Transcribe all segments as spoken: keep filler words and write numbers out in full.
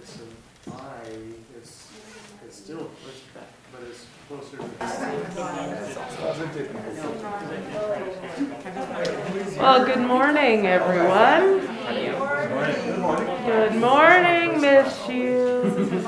it's an I, it's, it's still pushed back, but it's closer to the Well, good morning, everyone. Good morning, Miss Shields.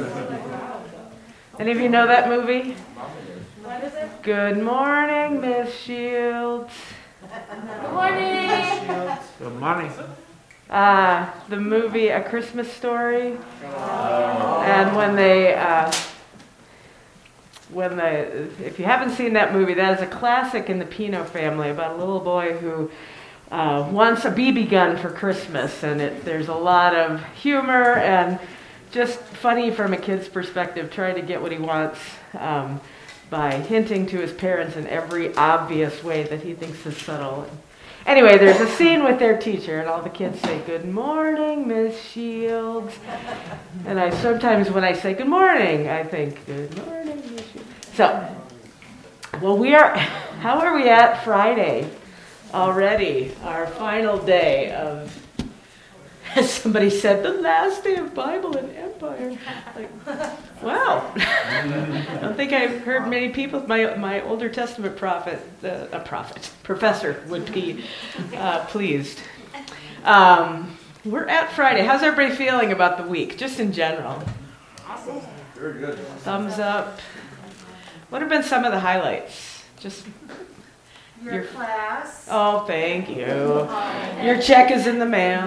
Any of you know that movie? What is it? Good morning, Miss Shields. Good morning. Good morning. Uh, the movie A Christmas Story. And when they, uh, when they, if you haven't seen that movie, that is a classic in the Pino family about a little boy who uh, wants a B B gun for Christmas. And it, there's a lot of humor and just funny from a kid's perspective, trying to get what he wants um, by hinting to his parents in every obvious way that he thinks is subtle. Anyway, there's a scene with their teacher, and all the kids say, "Good morning, Miss Shields." And I sometimes, when I say good morning, I think, "Good morning, Miss Shields." So, well, we are, how are we at Friday already? Our final day of, as somebody said, the last day of Bible and Empire. Like, wow. I don't think I've heard many people, my my Older Testament prophet, uh, a prophet, professor would be uh, pleased. Um, we're at Friday. How's everybody feeling about the week, just in general? Awesome. Very good. Thumbs up. What have been some of the highlights? Just Your, Your- class. Oh, thank you. Your check is in the mail.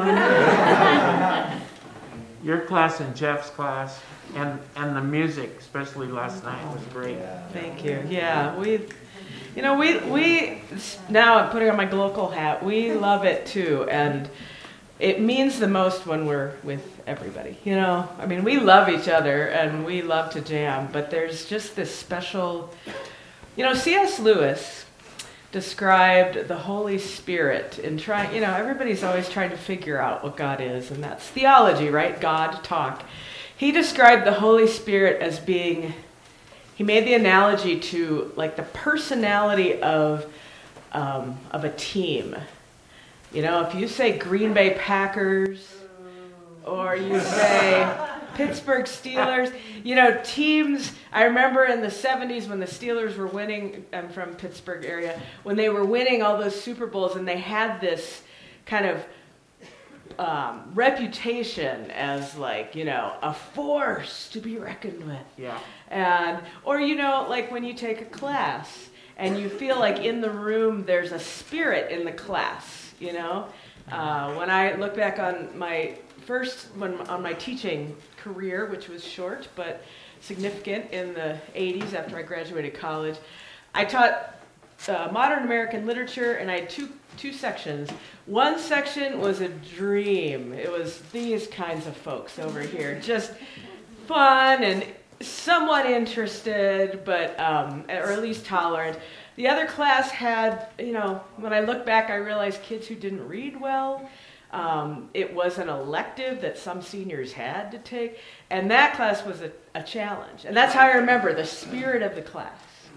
Your class and Jeff's class, and, and the music, especially last night, was great. Thank you. Yeah, we, you know, we we now I'm putting on my local hat. We love it too, and it means the most when we're with everybody. You know, I mean, we love each other and we love to jam, but there's just this special, you know, C S Lewis described the Holy Spirit in trying, you know, everybody's always trying to figure out what God is, and that's theology, right? God talk. He described the Holy Spirit as being, he made the analogy to like the personality of um, of a team. You know, if you say Green Bay Packers, or you say Pittsburgh Steelers, you know, teams, I remember in the seventies when the Steelers were winning, I'm from Pittsburgh area, when they were winning all those Super Bowls and they had this kind of um, reputation as like, you know, a force to be reckoned with. Yeah. And, or, you know, like when you take a class and you feel like in the room there's a spirit in the class, you know? Uh, when I look back on my first, when on my teaching career, which was short but significant in the eighties after I graduated college, I taught uh, modern American literature, and I had two two sections. One section was a dream. It was these kinds of folks over here, just fun and somewhat interested, but um, or at least tolerant. The other class had, you know, when I look back, I realized kids who didn't read well. Um, it was an elective that some seniors had to take, and that class was a, a challenge. And that's how I remember the spirit of the class.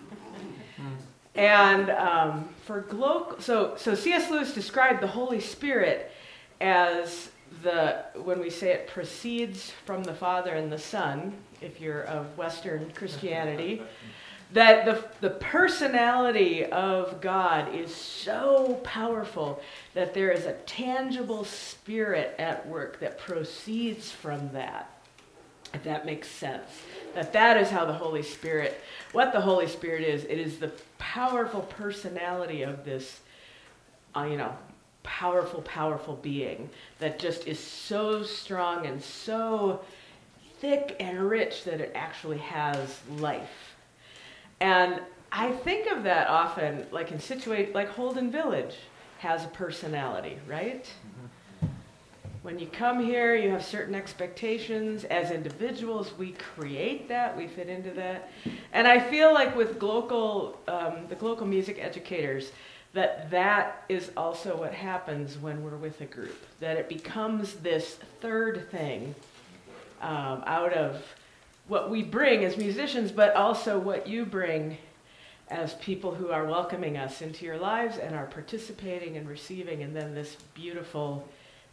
And um, for glocal, so so C S Lewis described the Holy Spirit as the, when we say it proceeds from the Father and the Son, if you're of Western Christianity, that the the personality of God is so powerful that there is a tangible spirit at work that proceeds from that, if that makes sense. That that is how the Holy Spirit, what the Holy Spirit is, it is the powerful personality of this, uh, you know, powerful, powerful being that just is so strong and so thick and rich that it actually has life. And I think of that often, like in situate, like Holden Village has a personality, right? Mm-hmm. When you come here, you have certain expectations. As individuals, we create that, we fit into that. And I feel like with local, um, the local music educators, that that is also what happens when we're with a group, that it becomes this third thing um, out of what we bring as musicians, but also what you bring as people who are welcoming us into your lives and are participating and receiving, and then this beautiful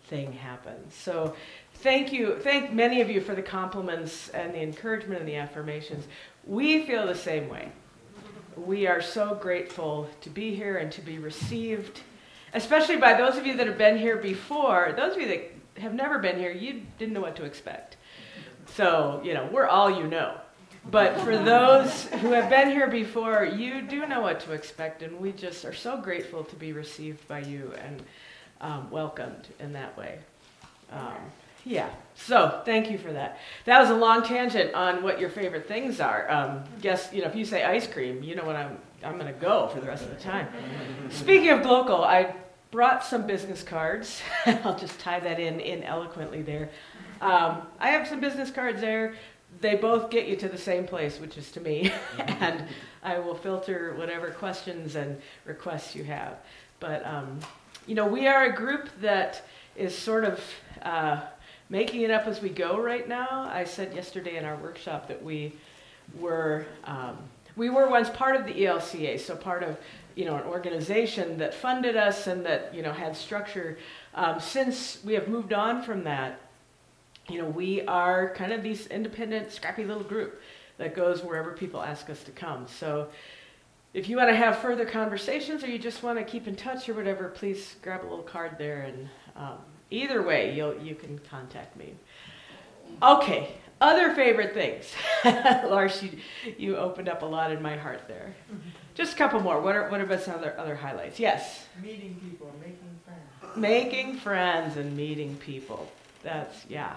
thing happens. So thank you, thank many of you for the compliments and the encouragement and the affirmations. We feel the same way. We are so grateful to be here and to be received, especially by those of you that have been here before. Those of you that have never been here, you didn't know what to expect. So, you know, we're all you know. But for those who have been here before, you do know what to expect, and we just are so grateful to be received by you and um, welcomed in that way. Um, yeah, so thank you for that. That was a long tangent on what your favorite things are. Um, guess, you know, if you say ice cream, you know what I'm, I'm going to go for the rest of the time. Speaking of Glocal, I brought some business cards. I'll just tie that in ineloquently there. Um, I have some business cards there. They both get you to the same place, which is to me, and I will filter whatever questions and requests you have. But, um, you know, we are a group that is sort of uh, making it up as we go right now. I said yesterday in our workshop that we were um, we were once part of the E L C A, so part of, you know, an organization that funded us and that, you know, had structure. Um, since we have moved on from that, you know, we are kind of these independent, scrappy little group that goes wherever people ask us to come. So if you want to have further conversations or you just want to keep in touch or whatever, please grab a little card there, and um, either way, you'll, you can contact me. Okay, other favorite things. Lars, you, you opened up a lot in my heart there. Mm-hmm. Just a couple more. What are, what are some other, other highlights? Yes? Meeting people, making friends. Making friends and meeting people. That's, yeah.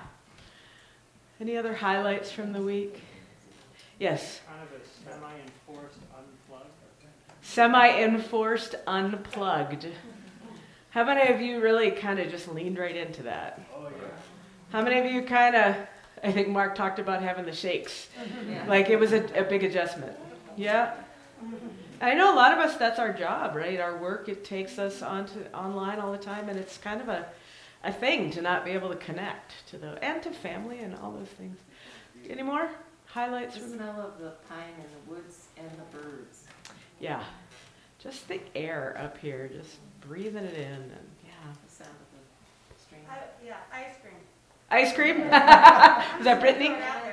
Any other highlights from the week? Yes? Kind of a semi-enforced unplugged. Semi-enforced unplugged. How many of you really kind of just leaned right into that? Oh, yeah. How many of you kind of, I think Mark talked about having the shakes. Yeah. Like it was a, a big adjustment. Yeah? I know a lot of us, that's our job, right? Our work, it takes us onto online all the time, and it's kind of a, a thing to not be able to connect to the, and to family and all those things. Any more highlights? The from smell of the pine and the woods and the birds. Yeah. Just the air up here, just breathing it in, and yeah. The sound of the stream. I, yeah, ice cream. Ice cream? Was that Brittany?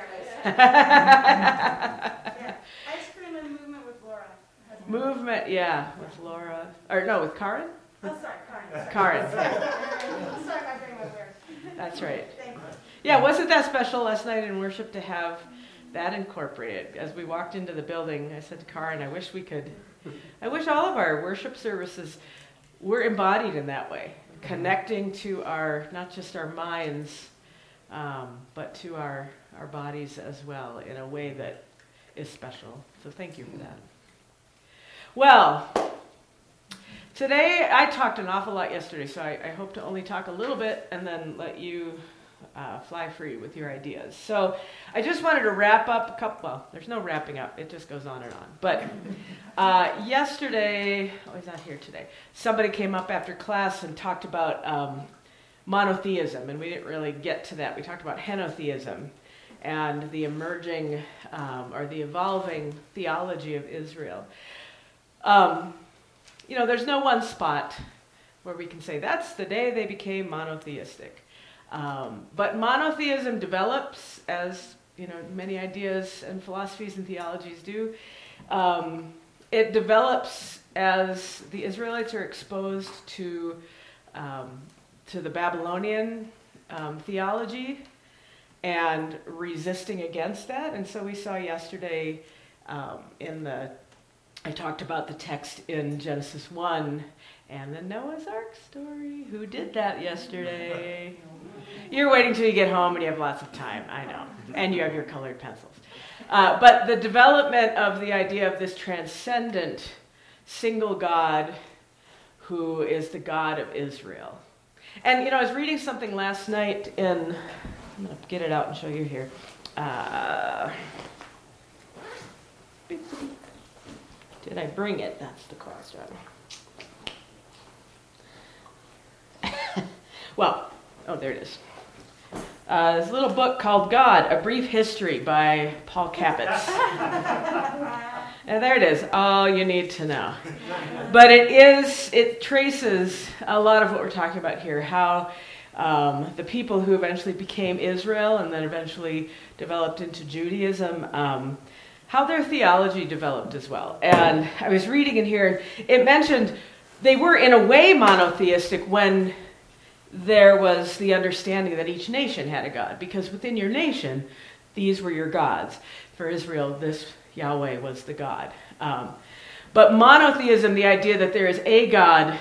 Yeah. Ice cream and movement with Laura. Movement, yeah, with Laura. Or no, with Karen? Oh, sorry, Karen. Karen. Sorry, my brain was weird. That's right. Thank you. Yeah, wasn't that special last night in worship to have that incorporated? As we walked into the building, I said to Karen, I wish we could, I wish all of our worship services were embodied in that way, connecting to our, not just our minds, um, but to our, our bodies as well in a way that is special. So thank you for that. Well, today I talked an awful lot yesterday, so I, I hope to only talk a little bit and then let you uh, fly free with your ideas. So I just wanted to wrap up a couple, well, there's no wrapping up, it just goes on and on. But uh, yesterday, oh, he's not here today, somebody came up after class and talked about um, monotheism, and we didn't really get to that. We talked about henotheism and the emerging um, or the evolving theology of Israel. Um, you know, there's no one spot where we can say that's the day they became monotheistic. Um, but monotheism develops, as you know, many ideas and philosophies and theologies do. Um, it develops as the Israelites are exposed to um, to the Babylonian um, theology and resisting against that. And so we saw yesterday um, in the I talked about the text in Genesis one and the Noah's Ark story. Who did that yesterday? You're waiting till you get home and you have lots of time, I know. And you have your colored pencils. Uh, but the development of the idea of this transcendent single God who is the God of Israel. And, you know, I was reading something last night in, I'm going to get it out and show you here. Uh, Did I bring it? That's the question. Well, oh, there it is. Uh, this little book called God, A Brief History by Paul Capitz. And there it is, all you need to know. But it is, it traces a lot of what we're talking about here, how um, the people who eventually became Israel and then eventually developed into Judaism, um, how their theology developed as well. And I was reading in here, it mentioned they were in a way monotheistic when there was the understanding that each nation had a god, because within your nation, these were your gods. For Israel, this Yahweh was the God. Um, but monotheism, the idea that there is a God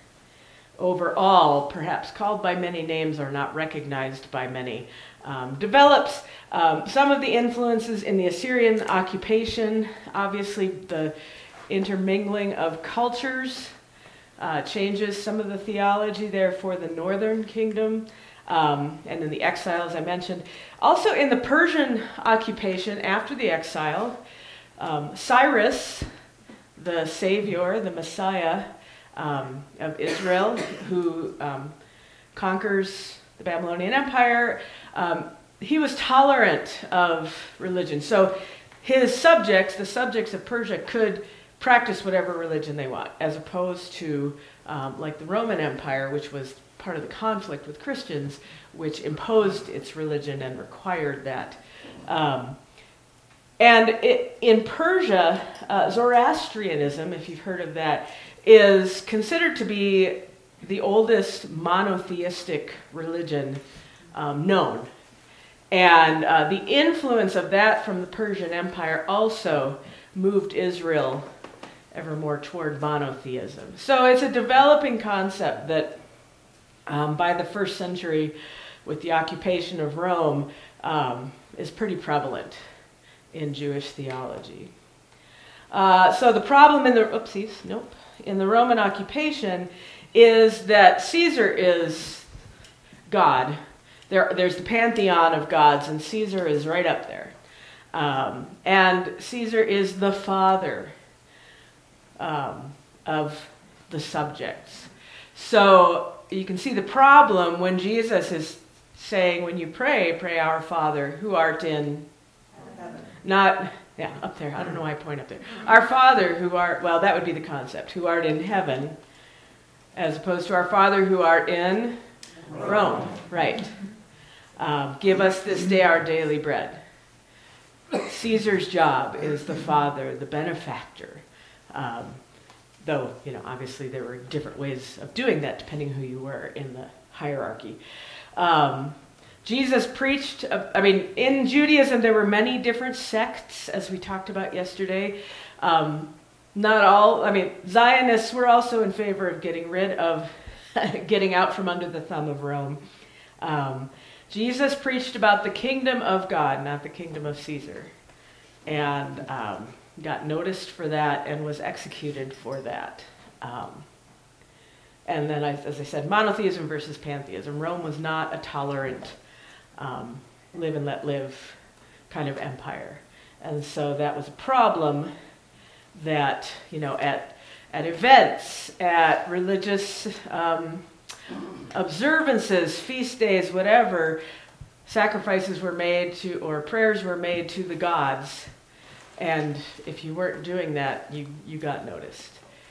over all, perhaps called by many names or not recognized by many, um, develops um, some of the influences in the Assyrian occupation. Obviously, the intermingling of cultures uh, changes some of the theology there for the northern kingdom. Um, and in the exile, as I mentioned. Also in the Persian occupation after the exile, um, Cyrus, the savior, the Messiah um, of Israel, who um, conquers the Babylonian Empire, um, he was tolerant of religion. So his subjects, the subjects of Persia, could practice whatever religion they want, as opposed to um, like the Roman Empire, which was part of the conflict with Christians, which imposed its religion and required that. Um, and it, in Persia, uh, Zoroastrianism, if you've heard of that, is considered to be the oldest monotheistic religion um, known. And uh, the influence of that from the Persian Empire also moved Israel ever more toward monotheism. So it's a developing concept that Um, by the first century, with the occupation of Rome, um, is pretty prevalent in Jewish theology. Uh, so the problem in the oopsies, nope, in the Roman occupation is that Caesar is God. There, there's the pantheon of gods, and Caesar is right up there. Um, and Caesar is the father um, of the subjects. So you can see the problem when Jesus is saying, when you pray, pray our Father who art in, not, yeah, up there. I don't know why I point up there. Our Father who art, well, that would be the concept, who art in heaven, as opposed to our Father who art in Rome. Rome. Right. Um, give us this day our daily bread. Caesar's job is the father, the benefactor. Um, Though, you know, obviously there were different ways of doing that depending who you were in the hierarchy. Um, Jesus preached, uh, I mean, in Judaism there were many different sects, as we talked about yesterday. Um, not all, I mean, Zionists were also in favor of getting rid of, getting out from under the thumb of Rome. Um, Jesus preached about the kingdom of God, not the kingdom of Caesar. And um, got noticed for that and was executed for that. Um, and then, I, as I said, monotheism versus pantheism. Rome was not a tolerant, um, live and let live kind of empire. And so that was a problem that, you know, at, at events, at religious um, observances, feast days, whatever, sacrifices were made to, or prayers were made to the gods. And if you weren't doing that, you, you got noticed.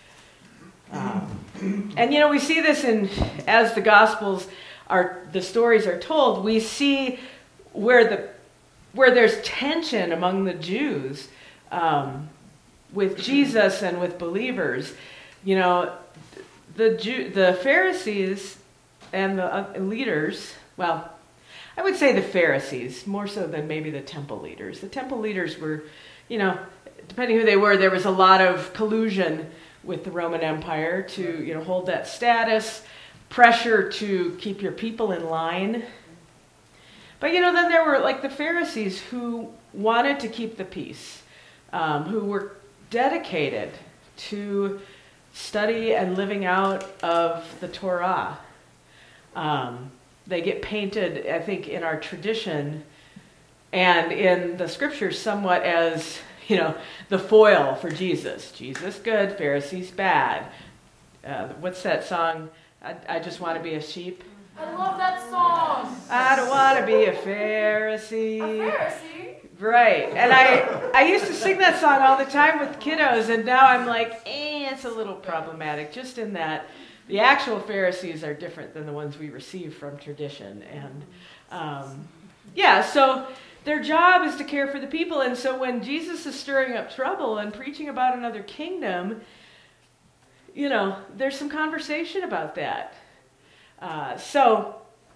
Um, and you know, we see this in, as the Gospels are, the stories are told, we see where the, where there's tension among the Jews um, with Jesus and with believers. You know, the Jew, the Pharisees and the uh, leaders, well, I would say the Pharisees, more so than maybe the temple leaders. The temple leaders were, you know, depending who they were, there was a lot of collusion with the Roman Empire to, you know, hold that status, pressure to keep your people in line. But, you know, then there were like the Pharisees who wanted to keep the peace, um, who were dedicated to study and living out of the Torah. Um, they get painted, I think, in our tradition and in the scriptures somewhat as, you know, the foil for Jesus. Jesus good, Pharisees bad. Uh, what's that song? I, I just want to be a sheep. I love that song. I don't want to be a Pharisee. A Pharisee? Right. And I, I used to sing that song all the time with kiddos, and now I'm like, eh, it's a little problematic, just in that the actual Pharisees are different than the ones we receive from tradition. And um, yeah, so their job is to care for the people. And so when Jesus is stirring up trouble and preaching about another kingdom, you know, there's some conversation about that. Uh, so,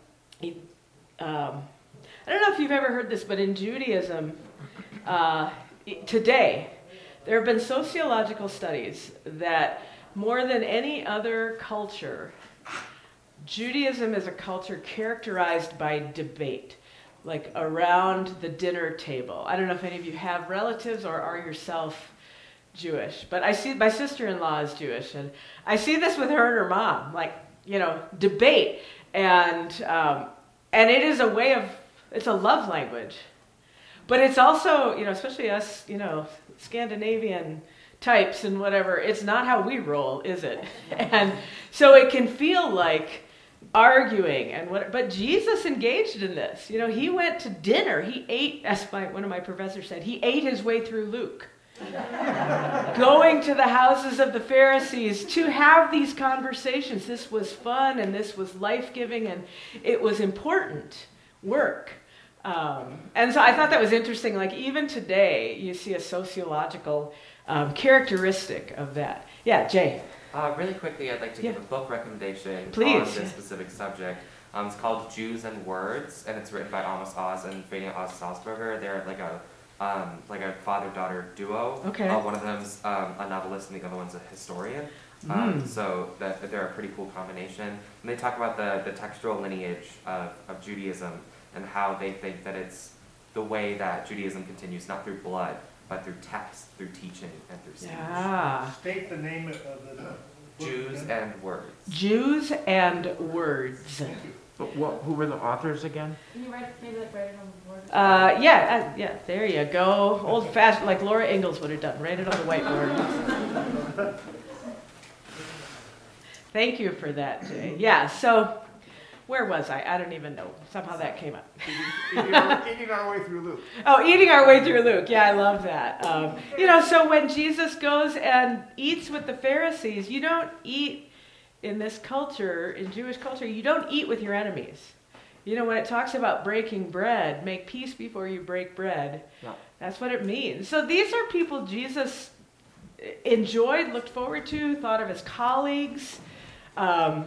um, I don't know if you've ever heard this, but in Judaism, uh, today, there have been sociological studies that more than any other culture, Judaism is a culture characterized by debate, like around the dinner table. I don't know if any of you have relatives or are yourself Jewish, but I see my sister-in-law is Jewish, and I see this with her and her mom, like, you know, debate, and um, and it is a way of, it's a love language, but it's also, you know, especially us, you know, Scandinavian types and whatever, it's not how we roll, is it? And so it can feel like arguing and what, but Jesus engaged in this. You know, he went to dinner, he ate, as my, one of my professors said, he ate his way through Luke. Going to the houses of the Pharisees to have these conversations. This was fun and this was life-giving and it was important work. Um, and so I thought that was interesting. Like even today, you see a sociological um, characteristic of that. Yeah, Jay. Uh, really quickly, I'd like to Yeah. give a book recommendation Please. on this specific subject. Um, it's called Jews and Words, and it's written by Amos Oz and Fabian Oz Salzberger. They're like a um, like a father-daughter duo. Okay. Uh, one of them's um, a novelist, and the other one's a historian. Um, Mm. So that they're a pretty cool combination. And they talk about the, the textual lineage of, of Judaism and how they think that it's the way that Judaism continues, not through blood, but through text, through teaching, and through speech. Yeah. State the name of the book Jews again. and Words. Jews and Words. Thank you. But what, who were the authors again? Can you write, maybe like write it on the board? Uh, yeah, uh, yeah, there you go. Old-fashioned, like Laura Ingalls would have done. Write it on the whiteboard. Thank you for that, Jay. Yeah, so where was I? I don't even know. Somehow that came up. Eating our, eating our way through Luke. Oh, eating our way through Luke. Yeah, I love that. Um, you know, so when Jesus goes and eats with the Pharisees, you don't eat in this culture, in Jewish culture, you don't eat with your enemies. You know, when it talks about breaking bread, make peace before you break bread, Yeah. that's what it means. So these are people Jesus enjoyed, looked forward to, thought of as colleagues. Um,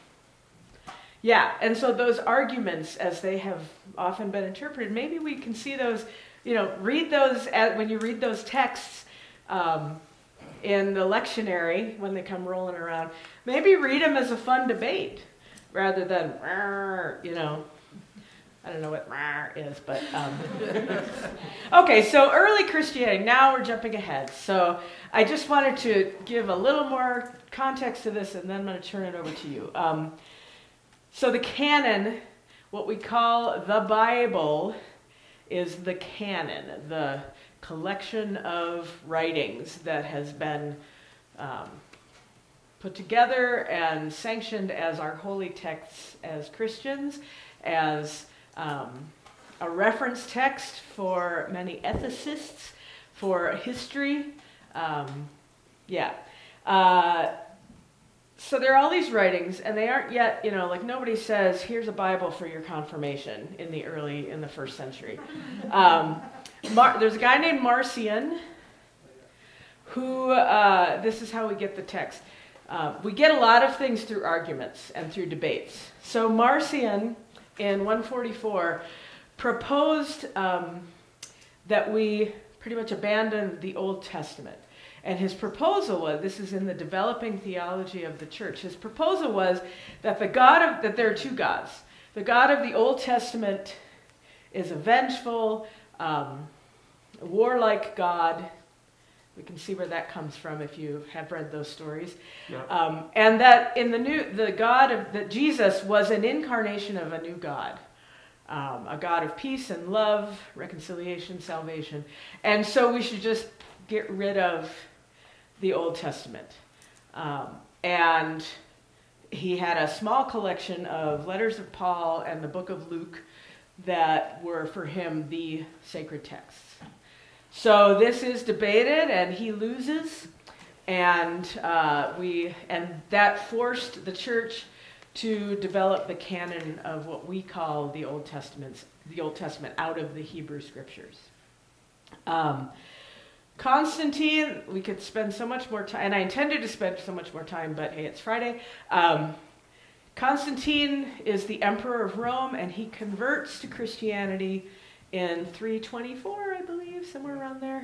yeah, and so those arguments, as they have often been interpreted, maybe we can see those, you know, read those, at, when you read those texts um, in the lectionary, when they come rolling around, maybe read them as a fun debate, rather than, you know, I don't know what is, but, um, okay, so early Christianity, now we're jumping ahead. So I just wanted to give a little more context to this, and then I'm going to turn it over to you. Um, so the canon, what we call the Bible, is the canon, the collection of writings that has been um, put together and sanctioned as our holy texts as Christians, as um, a reference text for many ethicists, for history. Um, yeah. Uh, so there are all these writings, and they aren't yet, you know, like nobody says, here's a Bible for your confirmation in the early, in the first century. Um, Mar- there's a guy named Marcion who, uh, this is how we get the text. Uh, we get a lot of things through arguments and through debates. So Marcion, in one forty-four, proposed um, that we pretty much abandon the Old Testament. And his proposal was, this is in the developing theology of the church, his proposal was that the God of, that there are two gods. The God of the Old Testament is a vengeful, um, warlike God. We can see where that comes from if you have read those stories. Yeah. Um, and that in the new, the God of, that Jesus was an incarnation of a new God. Um, a God of peace and love, reconciliation, salvation. And so we should just get rid of the Old Testament. Um, and he had a small collection of letters of Paul and the book of Luke that were for him the sacred texts. So this is debated, and he loses. and uh, we and that forced the church to develop the canon of what we call the Old Testament, the Old Testament out of the Hebrew Scriptures. Um, Constantine, we could spend so much more time, and I intended to spend so much more time, but hey, it's Friday. Um, Constantine is the emperor of Rome, and he converts to Christianity in three twenty-four, I believe, somewhere around there.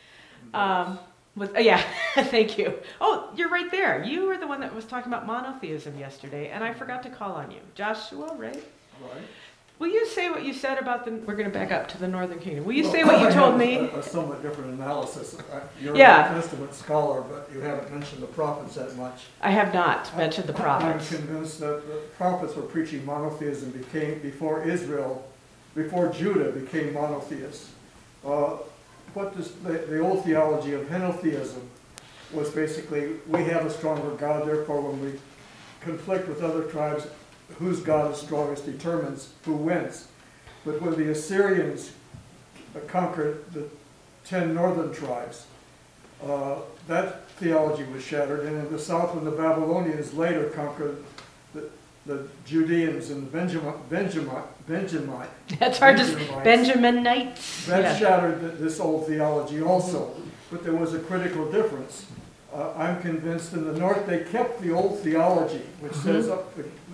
Um, with, uh, yeah, thank you. Oh, you're right there. You were the one that was talking about monotheism yesterday, and I forgot to call on you. Joshua, right? Right. Will you say what you said about the, we're going to back up to the Northern Kingdom. Will you say what you told me? A, a somewhat different analysis. Uh, You're Yeah. a New Testament scholar, but you haven't mentioned the prophets that much. I have not mentioned the prophets. I'm convinced that the prophets were preaching monotheism became before Israel, before Judah became monotheists. Uh, what does the, the old theology of henotheism was basically, we have a stronger God, therefore when we conflict with other tribes, whose God is strongest determines who wins. But when the Assyrians conquered the ten northern tribes, uh, that theology was shattered. And in the south, when the Babylonians later conquered the, the Judeans and the Benjamin, Benjamin, Benjamin, That's hard to say. Benjamites, Benjaminites. that Yeah. shattered th- this old theology also. But there was a critical difference. Uh, I'm convinced in the north they kept the old theology, which Mhm. says uh,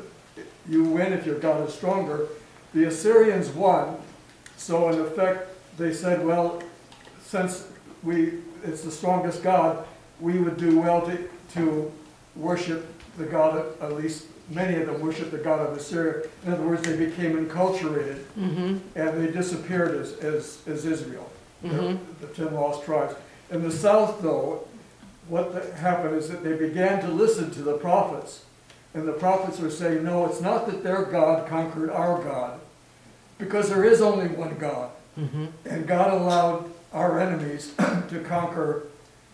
you win if your God is stronger. The Assyrians won, so in effect they said, well, since we it's the strongest God, we would do well to, to worship the God of, at least many of them worship the God of Assyria. In other words, they became enculturated Mm-hmm. and they disappeared as, as, as Israel, Mhm. the, the ten lost tribes. In the south, though, what the- happened is that they began to listen to the prophets. And the prophets were saying, no, it's not that their God conquered our God, because there is only one God. Mm-hmm. And God allowed our enemies to conquer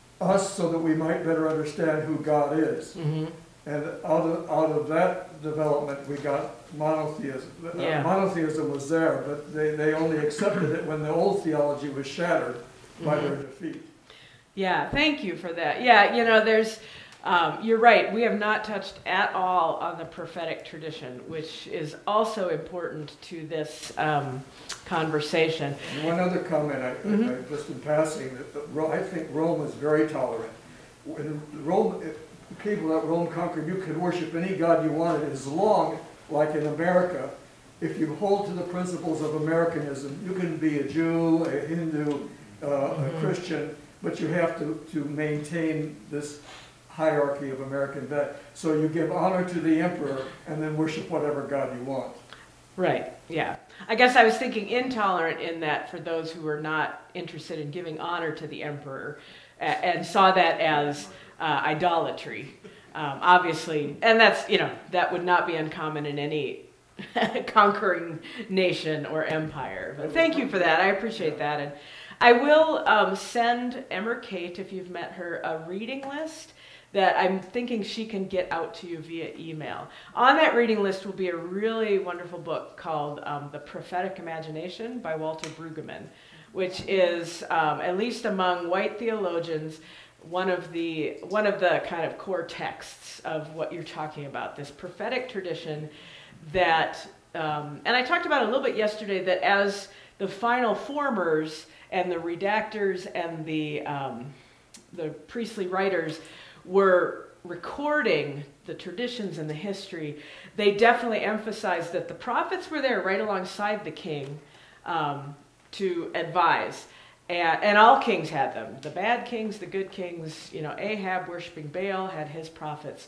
us so that we might better understand who God is. Mm-hmm. And out of, out of that development, we got monotheism. Uh, Yeah. Monotheism was there, but they, they only accepted it when the old theology was shattered by Mhm. their defeat. Yeah, thank you for that. Yeah, you know, there's, um, you're right, we have not touched at all on the prophetic tradition, which is also important to this um, conversation. And one other comment, I, Mhm. I, just in passing, that the, Ro- I think Rome was very tolerant. When Rome, the people that Rome conquered, you could worship any god you wanted as long, like in America, if you hold to the principles of Americanism, you can be a Jew, a Hindu, uh, Mhm. a Christian, but you have to, to maintain this hierarchy of American value. So you give honor to the emperor and then worship whatever god you want. Right, yeah. I guess I was thinking intolerant in that for those who were not interested in giving honor to the emperor a- and saw that as uh, idolatry. Um, obviously, and that's, you know, that would not be uncommon in any conquering nation or empire. But thank you for that. I appreciate that. And I will um, send Emmer Kate, if you've met her, a reading list that I'm thinking she can get out to you via email. On that reading list will be a really wonderful book called um, The Prophetic Imagination by Walter Brueggemann, which is, um, at least among white theologians, one of the one of the kind of core texts of what you're talking about, this prophetic tradition that, um, and I talked about it a little bit yesterday, that as the final formers and the redactors and the um, the priestly writers were recording the traditions and the history, they definitely emphasized that the prophets were there right alongside the king um, to advise. And, and all kings had them. The bad kings, the good kings, you know, Ahab worshiping Baal had his prophets.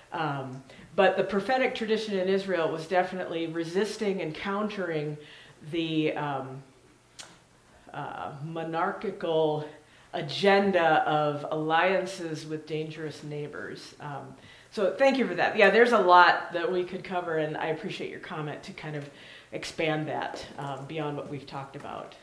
Um, but the prophetic tradition in Israel was definitely resisting and countering the um, uh, monarchical agenda of alliances with dangerous neighbors. Um, so thank you for that. Yeah, there's a lot that we could cover, and I appreciate your comment to kind of expand that um, beyond what we've talked about.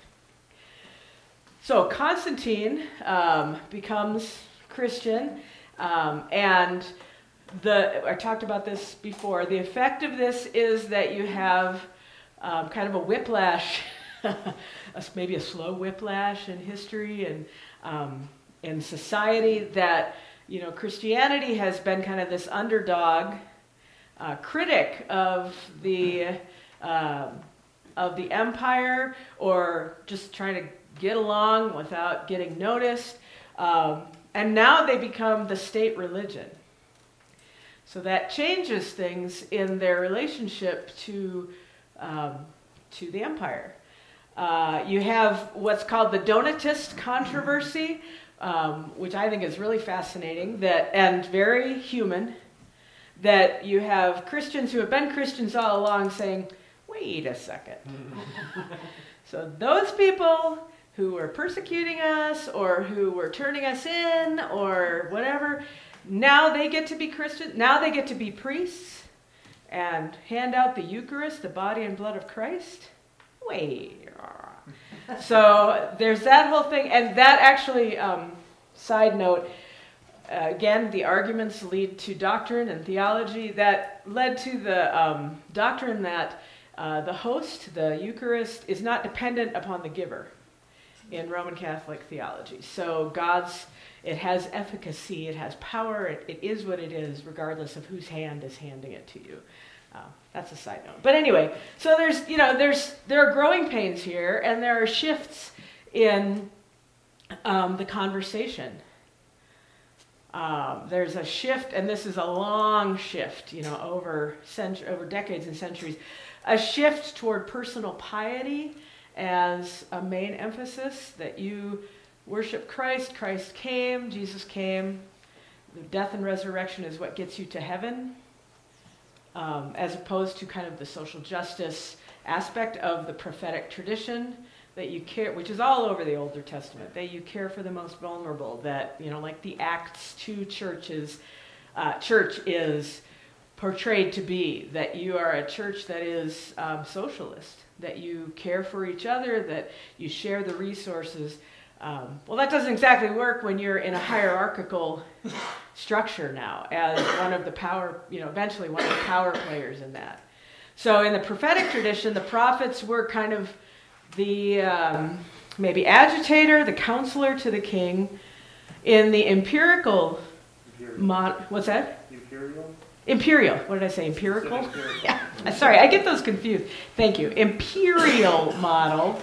So Constantine um, becomes Christian, um, and the I talked about this before. The effect of this is that you have um, kind of a whiplash, a, maybe a slow whiplash in history and um, in society that you know, Christianity has been kind of this underdog uh, critic of the uh, of the empire, or just trying to get along without getting noticed. Um, and now they become the state religion. So that changes things in their relationship to um, to the empire. Uh, you have what's called the Donatist controversy, um, which I think is really fascinating that and very human. That you have Christians who have been Christians all along saying, "Wait a second." So those people who were persecuting us, or who were turning us in, or whatever, now they get to be Christian. Now they get to be priests and hand out the Eucharist, the body and blood of Christ. Wait. So there's that whole thing, and that actually, um, side note, uh, again, the arguments lead to doctrine and theology that led to the um, doctrine that uh, the host, the Eucharist, is not dependent upon the giver in Roman Catholic theology. So God's, it has efficacy, it has power, it, it is what it is, regardless of whose hand is handing it to you. Uh, that's a side note. But anyway, so there's, you know, there's there are growing pains here, and there are shifts in um, the conversation. Um, there's a shift, and this is a long shift, you know, over cent- over decades and centuries, a shift toward personal piety as a main emphasis, that you worship Christ, Christ came, Jesus came, the death and resurrection is what gets you to heaven, um, as opposed to kind of the social justice aspect of the prophetic tradition, that you care, which is all over the Older Testament, that you care for the most vulnerable, that, you know, like the Acts two churches, uh, church is portrayed to be, that you are a church that is um, socialist, that you care for each other, that you share the resources. Um, well, that doesn't exactly work when you're in a hierarchical structure now, as one of the power, you know, eventually one of the power players in that. So in the prophetic tradition, the prophets were kind of the um, maybe agitator, the counselor to the king. In the empirical, Imperial. mon- what's that? Imperial? Imperial. What did I say? Empirical? Imperial. Yeah. Sorry, I get those confused. Thank you. Imperial model.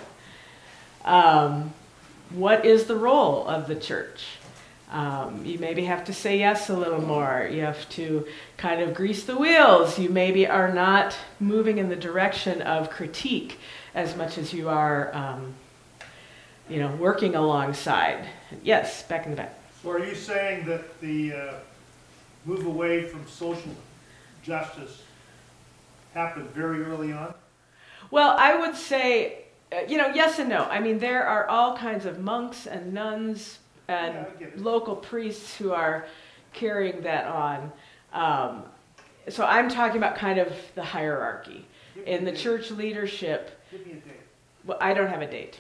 Um, what is the role of the church? Um, you maybe have to say yes a little more. You have to kind of grease the wheels. You maybe are not moving in the direction of critique as much as you are, um, you know, working alongside. Yes, back in the back. So are you saying that the uh, move away from social justice happened very early on? Well, I would say, uh, you know, yes and no. I mean, there are all kinds of monks and nuns and Yeah, I get it. local priests who are carrying that on. Um, so I'm talking about kind of the hierarchy. Give me In a the date. church leadership, Give me a date. well, I don't have a date.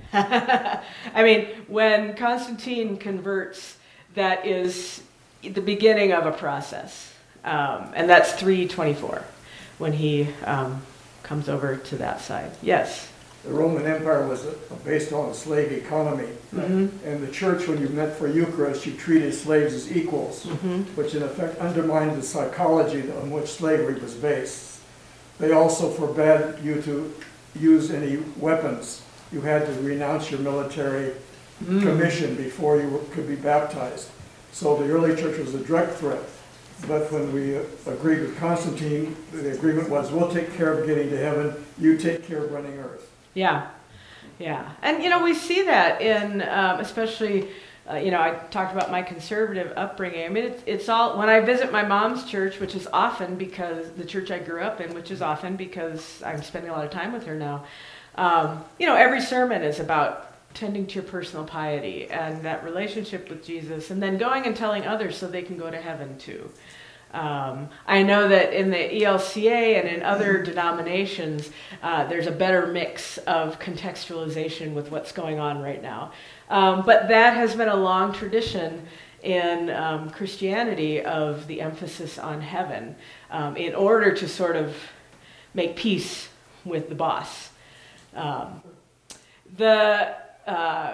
I mean, when Constantine converts, that is the beginning of a process. Um, and that's three twenty-four, when he um, comes over to that side. Yes? The Roman Empire was uh, based on a slave economy. Mm-hmm. And the church, when you met for Eucharist, you treated slaves as equals, Mm-hmm. which in effect undermined the psychology on which slavery was based. They also forbade you to use any weapons. You had to renounce your military Mm. commission before you were- could be baptized. So the early church was a direct threat. But when we uh, agreed with Constantine, the agreement was, we'll take care of getting to heaven, you take care of running earth. Yeah, yeah. And, you know, we see that in, um, especially, uh, you know, I talked about my conservative upbringing. I mean, it's, it's all, when I visit my mom's church, which is often because, the church I grew up in, which is often because I'm spending a lot of time with her now, um, you know, every sermon is about tending to your personal piety and that relationship with Jesus, and then going and telling others so they can go to heaven too. Um, I know that in the E L C A and in other denominations, uh, there's a better mix of contextualization with what's going on right now. Um, but that has been a long tradition in um, Christianity of the emphasis on heaven um, in order to sort of make peace with the boss. Um, the uh,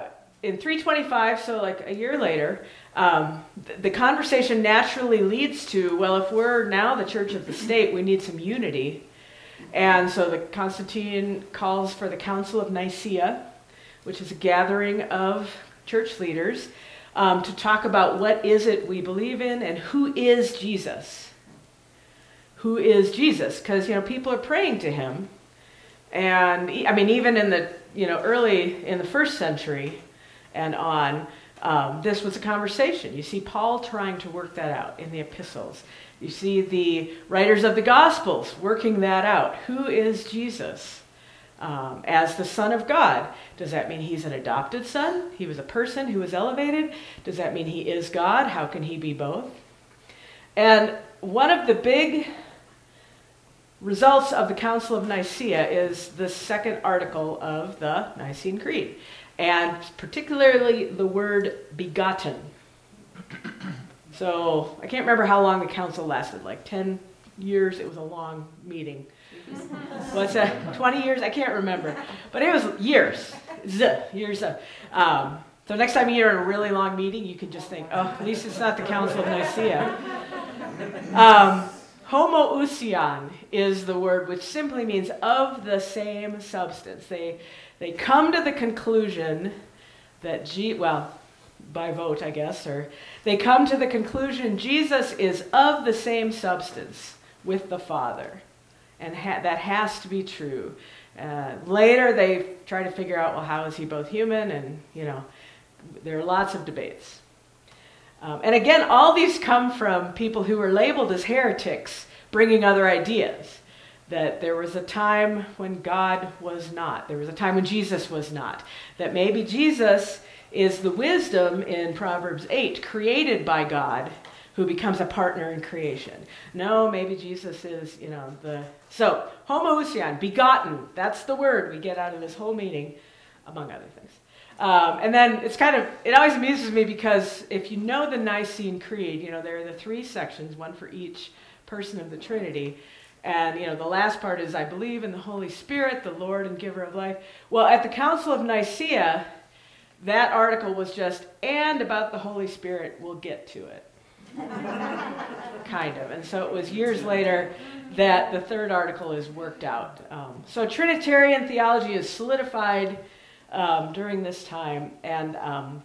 in three twenty-five, so like a year later, um, th- the conversation naturally leads to, well, if we're now the church of the state, we need some unity. And so the Constantine calls for the Council of Nicaea, which is a gathering of church leaders, um, to talk about what is it we believe in and who is Jesus. Who is Jesus? Because, you know, people are praying to him. And, I mean, even in the, you know, early, in the first century and on, um, this was a conversation. You see Paul trying to work that out in the epistles. You see the writers of the Gospels working that out. Who is Jesus um, as the Son of God? Does that mean he's an adopted son? He was a person who was elevated? Does that mean he is God? How can he be both? And one of the big results of the Council of Nicaea is the second article of the Nicene Creed, and particularly the word begotten. So I can't remember how long the council lasted, like ten years. It was a long meeting. What's that? twenty years? I can't remember. But it was years. Z, years. Uh, um, so next time you're in a really long meeting, you can just think, oh, at least it's not the Council of Nicaea. Um, homoousion is the word which simply means of the same substance. They, they come to the conclusion that, G, well, by vote, I guess, or they come to the conclusion Jesus is of the same substance with the Father, and ha- that has to be true. Uh, later, they try to figure out, well, how is he both human? And, you know, there are lots of debates. Um, and again, all these come from people who were labeled as heretics, bringing other ideas. That there was a time when God was not. There was a time when Jesus was not. That maybe Jesus is the wisdom in Proverbs eight, created by God, who becomes a partner in creation. No, maybe Jesus is, you know, the... So, homoousion, begotten, that's the word we get out of this whole meeting, among other things. Um, and then it's kind of, it always amuses me because if you know the Nicene Creed, you know, there are the three sections, one for each person of the Trinity. And, you know, the last part is, I believe in the Holy Spirit, the Lord and giver of life. Well, at the Council of Nicaea, that article was just, and about the Holy Spirit, we'll get to it. Kind of. And so it was years later that the third article is worked out. Um, so Trinitarian theology is solidified um, during this time. And, um,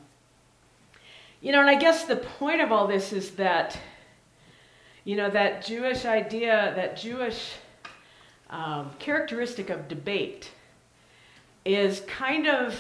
you know, and I guess the point of all this is that, you know, that Jewish idea, that Jewish um, characteristic of debate is kind of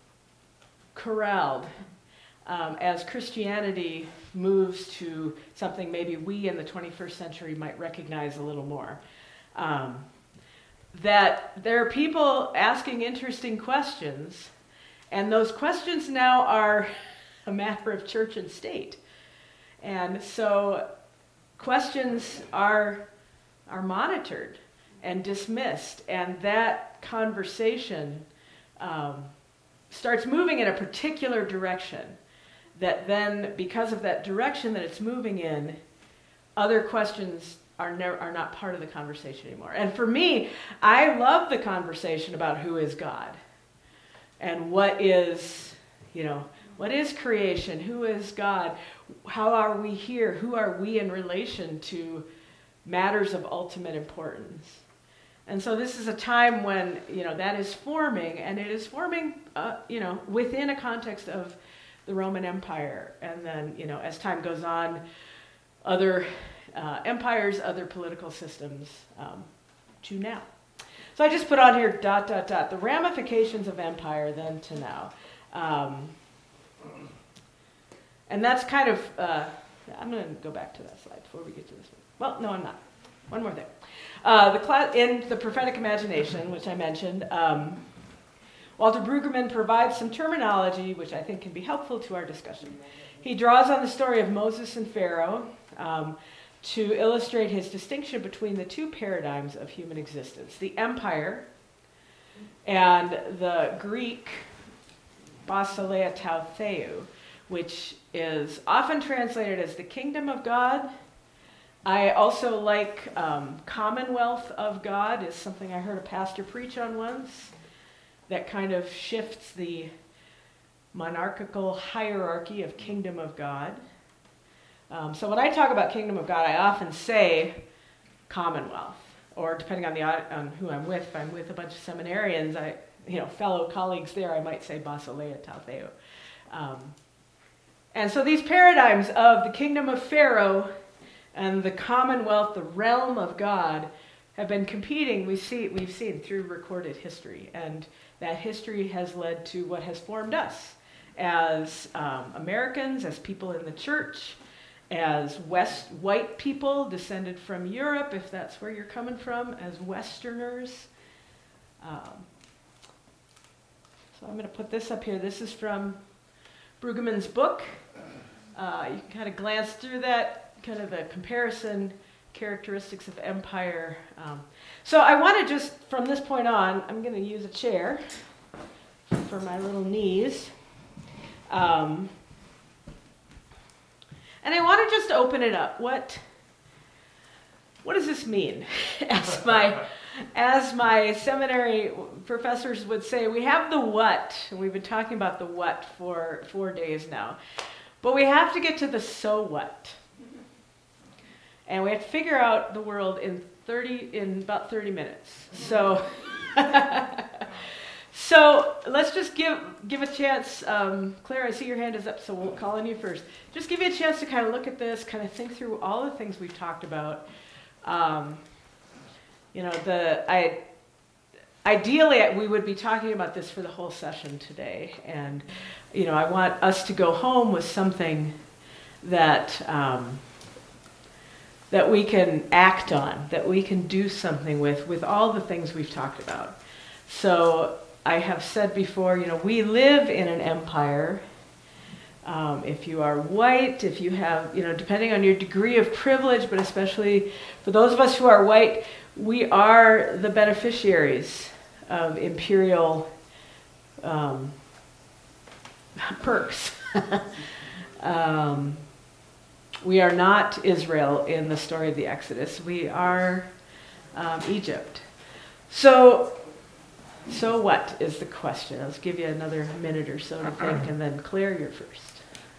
corralled um, as Christianity moves to something maybe we in the twenty-first century might recognize a little more. Um, that there are people asking interesting questions, and those questions now are a matter of church and state. And so questions are, are monitored and dismissed, and that conversation um, starts moving in a particular direction that then, because of that direction that it's moving in, other questions are never, are not part of the conversation anymore. And for me, I love the conversation about who is God and what is, you know, what is creation? Who is God? How are we here? Who are we in relation to matters of ultimate importance? And so this is a time when, you know, that is forming, and it is forming, uh, you know, within a context of the Roman Empire. And then, you know, as time goes on, other uh, empires, other political systems um, to now. So I just put on here dot, dot, dot, the ramifications of empire then to now. Um, and that's kind of, uh, I'm going to go back to that slide before we get to this one. Well, no, I'm not. One more thing. Uh, the class, in the prophetic imagination, which I mentioned, um, Walter Brueggemann provides some terminology which I think can be helpful to our discussion. He draws on the story of Moses and Pharaoh um, to illustrate his distinction between the two paradigms of human existence, the empire and the Greek basileia tau theou, which is often translated as the kingdom of God. I also like um, Commonwealth of God is something I heard a pastor preach on once that kind of shifts the monarchical hierarchy of kingdom of God. Um, so when I talk about kingdom of God, I often say commonwealth, or depending on the on who I'm with, if I'm with a bunch of seminarians, I, you know, fellow colleagues there, I might say Basileia Tautheo. Um, and so these paradigms of the kingdom of Pharaoh and the commonwealth, the realm of God, have been competing. We see, we've seen through recorded history, and that history has led to what has formed us as um, Americans, as people in the church, as West white people descended from Europe, if that's where you're coming from, as Westerners. Um, so I'm going to put this up here. This is from Brueggemann's book. Uh, you can kind of glance through that, kind of the comparison characteristics of empire. Um, so I want to just, from this point on, I'm going to use a chair for my little knees. Um, and I want to just open it up. What, what does this mean? As my, as my seminary professors would say, we have the what, and we've been talking about the what for four days now. But we have to get to the so what. And we have to figure out the world in thirty in about thirty minutes. So, so let's just give give a chance. Um, Claire, I see your hand is up, so we'll call on you first. Just give you a chance to kind of look at this, kind of think through all the things we've talked about. Um, you know, the I ideally we would be talking about this for the whole session today, and you know, I want us to go home with something that. Um, that we can act on, that we can do something with, with all the things we've talked about. So I have said before, you know, we live in an empire. Um, if you are white, if you have, you know, depending on your degree of privilege, but especially for those of us who are white, we are the beneficiaries of imperial um, perks. um, We are not Israel in the story of the Exodus. We are um, Egypt. So, so what is the question? Let's give you another minute or so to think, and then Claire, you're first.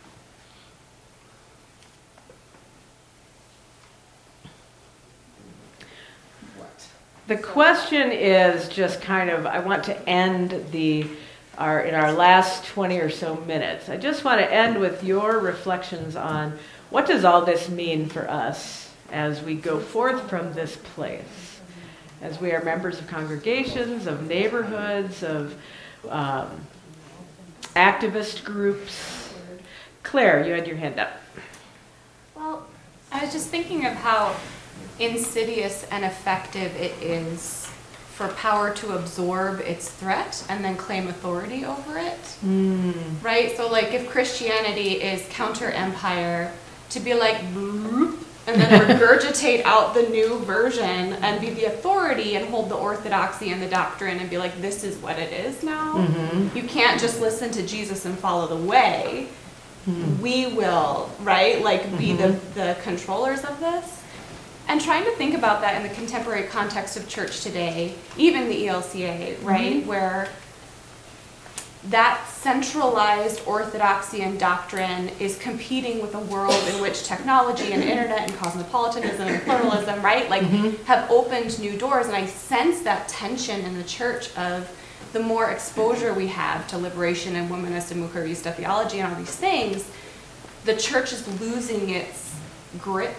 What? The question is just kind of, I want to end the our in our last twenty or so minutes. I just want to end with your reflections on what does all this mean for us as we go forth from this place, as we are members of congregations, of neighborhoods, of um, activist groups. Claire, you had your hand up. Well, I was just thinking of how insidious and effective it is for power to absorb its threat and then claim authority over it. Mm. Right? So like if Christianity is counter-empire, to be like, and then regurgitate out the new version and be the authority and hold the orthodoxy and the doctrine and be like, this is what it is now. Mm-hmm. You can't just listen to Jesus and follow the way. Mm-hmm. We will, right? Like be mm-hmm. the, the controllers of this. And trying to think about that in the contemporary context of church today, even the E L C A, right? Mm-hmm. Where that centralized orthodoxy and doctrine is competing with a world in which technology and internet and cosmopolitanism and pluralism, right, like mm-hmm. have opened new doors. And I sense that tension in the church of the more exposure we have to liberation and womanist and mujerista theology and all these things, the church is losing its grip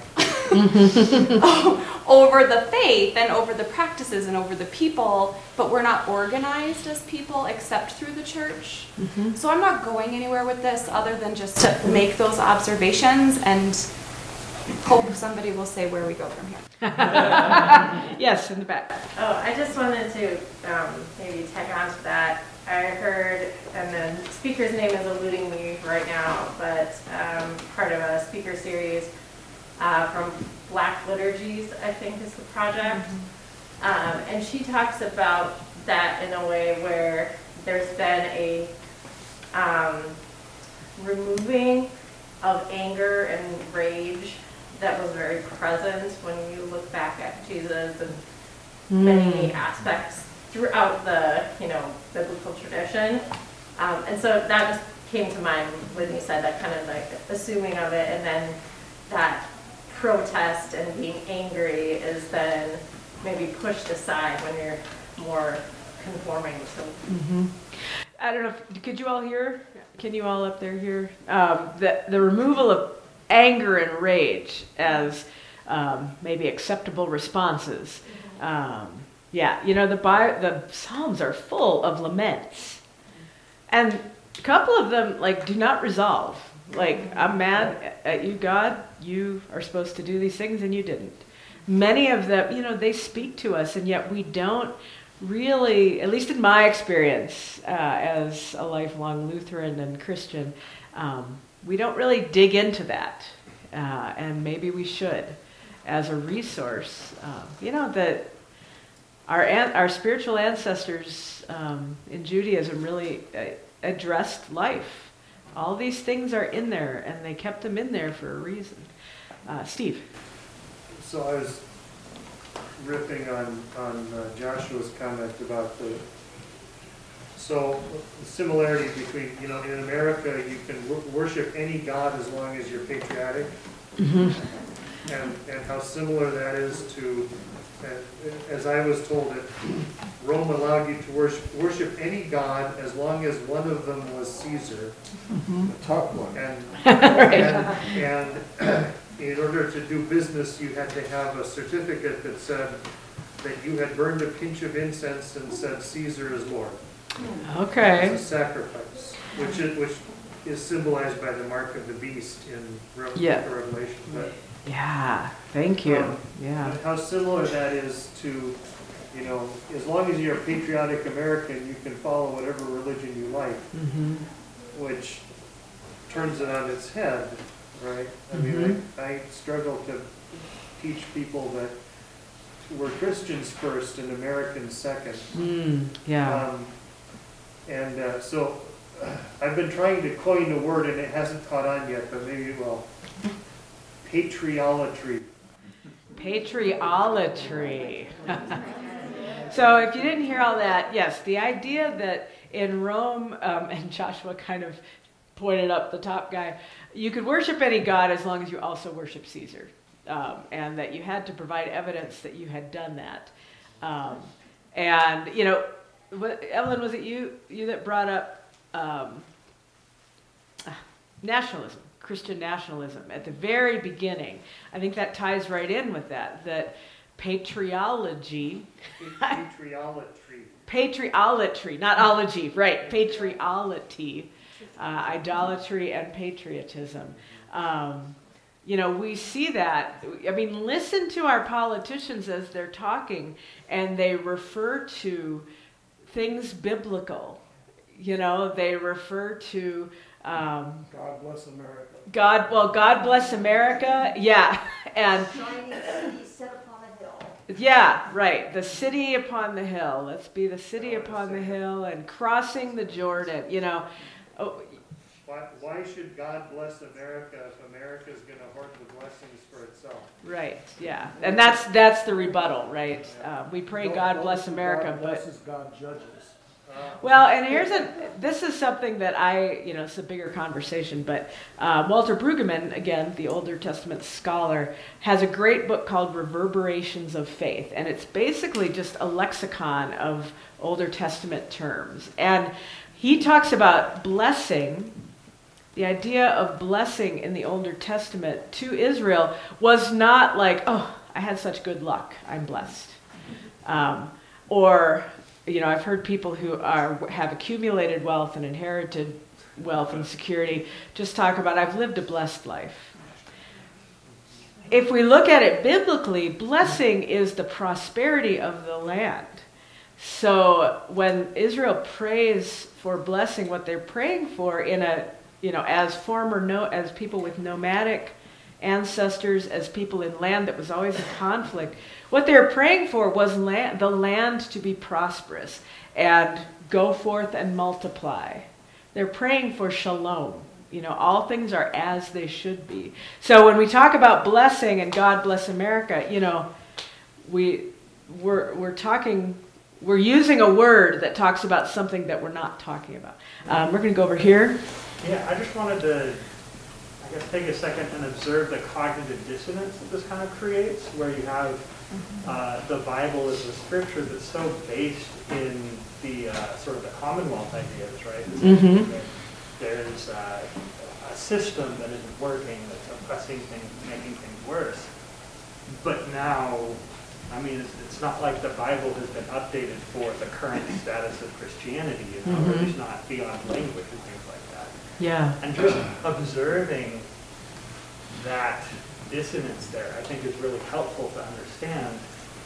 over the faith and over the practices and over the people, but we're not organized as people except through the church. Mm-hmm. So I'm not going anywhere with this other than just to make those observations and hope somebody will say where we go from here. Yes, in the back. Oh, I just wanted to um, maybe tag on to that. I heard, and the speaker's name is eluding me right now, but um, part of a speaker series uh, from Black Liturgies, I think is the project. Mm-hmm. Um, and she talks about that in a way where there's been a um, removing of anger and rage that was very present when you look back at Jesus and mm. many aspects throughout the, you know, biblical tradition. Um, and so that just came to mind when you said that, kind of like assuming of it, and then that protest and being angry is then maybe pushed aside when you're more conforming to. Mm-hmm. I don't know, if, could you all hear? Can you all up there hear? Um, the, the removal of anger and rage as um, maybe acceptable responses. Um, yeah, you know, the, Bi- the Psalms are full of laments. And a couple of them, like, do not resolve. Like, I'm mad at you, God. You are supposed to do these things, and you didn't. Many of them, you know, they speak to us, and yet we don't really, at least in my experience uh, as a lifelong Lutheran and Christian, um, we don't really dig into that. Uh, and maybe we should, as a resource. Um, you know, that our, an- our spiritual ancestors um, in Judaism really uh, addressed life. All these things are in there, and they kept them in there for a reason. Uh, Steve. So I was riffing on, on uh, Joshua's comment about the, so the similarity between, you know, in America, you can w- worship any god as long as you're patriotic. Mm-hmm. And, and how similar that is to, uh, as I was told, that Rome allowed you to worship, worship any god as long as one of them was Caesar. Mm-hmm. The top one. And, Right. and, and in order to do business, you had to have a certificate that said that you had burned a pinch of incense and said Caesar is Lord. Okay. It's a sacrifice, which is, which is symbolized by the mark of the beast in Re- Yeah. Revelation. But, Yeah, thank you. Um, Yeah. but how similar that is to, you know, as long as you're a patriotic American, you can follow whatever religion you like, Mm-hmm. which turns it on its head, right? I mean, I, I struggle to teach people that we're Christians first and Americans second. Mm, yeah. Um, and uh, so uh, I've been trying to coin a word and it hasn't caught on yet, but maybe it will. Patriolatry. Patriolatry. So if you didn't hear all that, yes, the idea that in Rome, um, and Joshua kind of pointed up the top guy, you could worship any god as long as you also worship Caesar. Um, and that you had to provide evidence that you had done that. Um, and, you know, what, Evelyn, was it you you that brought up um, nationalism, Christian nationalism at the very beginning? I think that ties right in with that, that patriology, Patriolatry. patriolatry, not ology, right, patriolity, uh, idolatry and patriotism. Um, You know, we see that. I mean, listen to our politicians as they're talking, and they refer to things biblical. You know, they refer to um, God bless America. God. Well, God bless America. Yeah, and Shining city set upon a hill. yeah, right. The city upon the hill. Let's be the city upon the hill, and crossing the Jordan. You know. Oh, Why, why should God bless America if America is going to hoard the blessings for itself? right. Yeah, and that's that's the rebuttal, right? Uh, we pray Don't- God don't bless say America, God but. blesses, God judges. Uh, Well, and here's a, this is something that I, you know, it's a bigger conversation, but uh, Walter Brueggemann, again, the Older Testament scholar, has a great book called Reverberations of Faith, and it's basically just a lexicon of Older Testament terms. And he talks about blessing. The idea of blessing in the Older Testament to Israel was not like, oh, I had such good luck, I'm blessed. Um, or, you know, I've heard people who are have accumulated wealth and inherited wealth and security just talk about, I've lived a blessed life. If we look at it biblically, blessing is the prosperity of the land. So when Israel prays for blessing, what they're praying for in a you know, as former no, as people with nomadic ancestors, as people in land that was always in conflict, what they were praying for was land, the land to be prosperous and go forth and multiply. They're praying for shalom. You know, all things are as they should be. So when we talk about blessing and God bless America, you know, we we're we're talking we're using a word that talks about something that we're not talking about. Um, we're going to go over here. Yeah, I just wanted to, I guess, take a second and observe the cognitive dissonance that this kind of creates, where you have uh, the Bible as a scripture that's so based in the uh, sort of the Commonwealth ideas, right? Mm-hmm. That there's uh, a system that isn't working, that's oppressing things, making things worse. But now, I mean, it's, it's not like the Bible has been updated for the current status of Christianity, you know, Mm-hmm. or at least not beyond language and things like that. Yeah. And just observing that dissonance there, I think, is really helpful to understand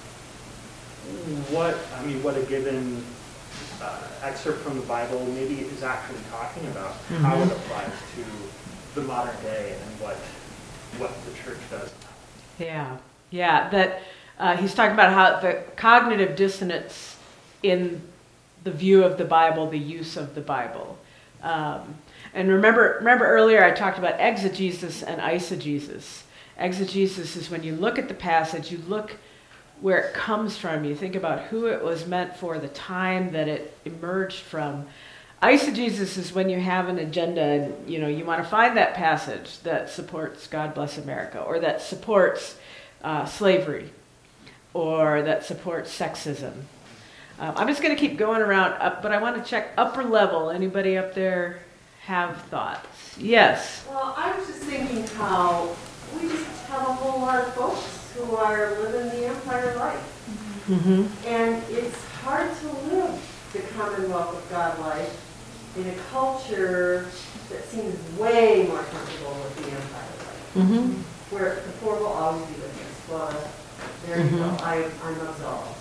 what, I mean, what a given uh, excerpt from the Bible maybe is actually talking about, Mm-hmm. how it applies to the modern day and what, what the church does. Yeah. Yeah. That uh, he's talking about how the cognitive dissonance in the view of the Bible, the use of the Bible. Um, and remember, remember earlier I talked about exegesis and eisegesis. Exegesis is when you look at the passage, you look where it comes from, you think about who it was meant for, the time that it emerged from. Eisegesis is when you have an agenda and you know you want to find that passage that supports God Bless America, or that supports uh, slavery, or that supports sexism. Um, I'm just going to keep going around, up, but I want to check upper level. Anybody up there have thoughts? Yes. Well, I was just thinking how we just have a whole lot of folks who are living the empire life. Mm-hmm. And it's hard to live the Commonwealth of God life in a culture that seems way more comfortable with the empire life. Mm-hmm. Where the poor will always be with us. Well, there you go. I, I'm absolved.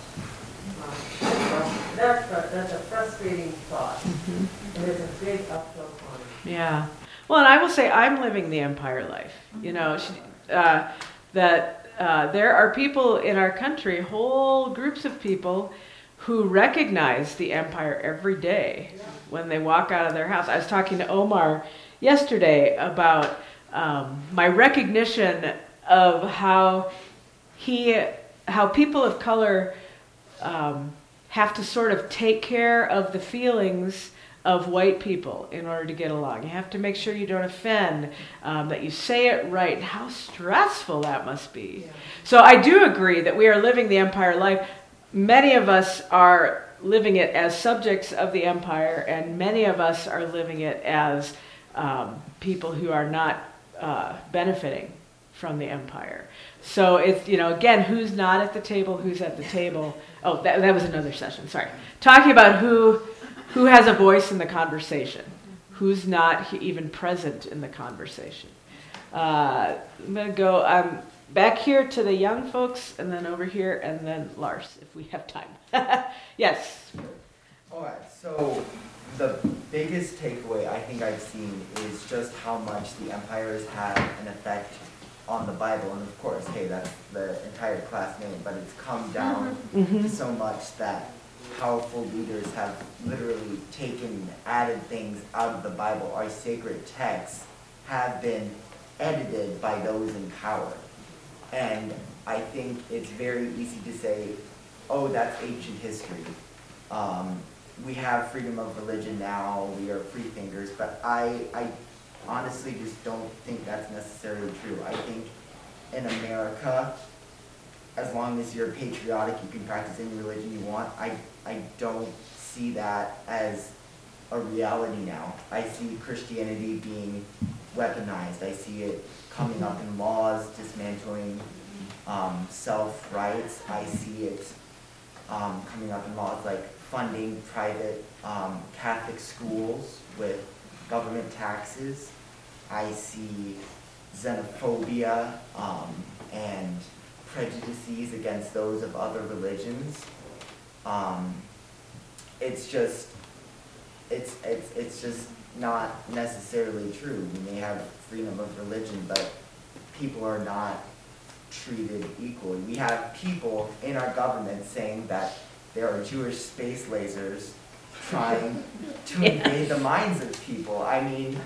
Um, that's, a, that's a frustrating thought. Mm-hmm. And there's a big uphill climb. Yeah. Well, and I will say I'm living the empire life. You know, she, uh, that uh, there are people in our country, whole groups of people, who recognize the empire every day when they walk out of their house. I was talking to Omar yesterday about um, my recognition of how he, how people of color um, have to sort of take care of the feelings of white people in order to get along. You have to make sure you don't offend, um, that you say it right. How stressful that must be. Yeah. So I do agree that we are living the empire life. Many of us are living it as subjects of the empire, and many of us are living it as um, people who are not uh, benefiting from the empire. So it's, you know, again, who's not at the table, who's at the table. Oh, that, that was another session, sorry. Talking about who who has a voice in the conversation, who's not even present in the conversation. Uh, I'm going to go um, back here to the young folks, and then over here, and then Lars, if we have time. Yes? All right, so the biggest takeaway I think I've seen is just how much the empire has had an effect on the Bible. And of course, hey, that's the entire class name, but it's come down Mm-hmm. so much that powerful leaders have literally taken, added things out of the Bible. Our sacred texts have been edited by those in power. And I think it's very easy to say, oh, that's ancient history. Um, we have freedom of religion now, we are free thinkers, but I, I honestly just don't think that's necessarily true. I think in America, as long as you're patriotic, you can practice any religion you want. I, I don't see that as a reality now. I see Christianity being weaponized. I see it coming up in laws, dismantling um, self-rights. I see it um, coming up in laws like funding private um, Catholic schools with government taxes. I see xenophobia um, and prejudices against those of other religions. Um, it's just, it's, it's, it's just not necessarily true. We may have freedom of religion, but people are not treated equally. We have people in our government saying that there are Jewish space lasers trying to Yeah. invade the minds of people. I mean,